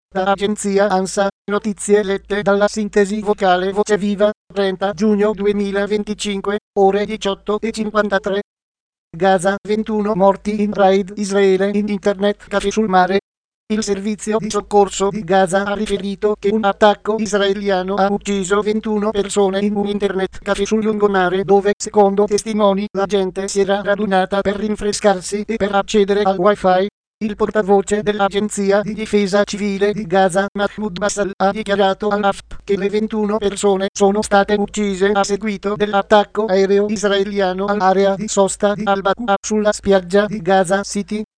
Da agenzia ANSA, notizie lette dalla sintesi vocale Voce Viva, 30 giugno 2025, ore 18:53. Gaza, 21 morti in raid Israele in internet caffè sul mare. Il servizio di soccorso di Gaza ha riferito che un attacco israeliano ha ucciso 21 persone in un internet caffè sul lungomare dove, secondo testimoni, la gente si era radunata per rinfrescarsi e per accedere al wifi. Il portavoce dell'Agenzia di Difesa Civile di Gaza, Mahmoud Basal, ha dichiarato all'AFP che le 21 persone sono state uccise a seguito dell'attacco aereo israeliano all'area di sosta di Al-Baqqa sulla spiaggia di Gaza City.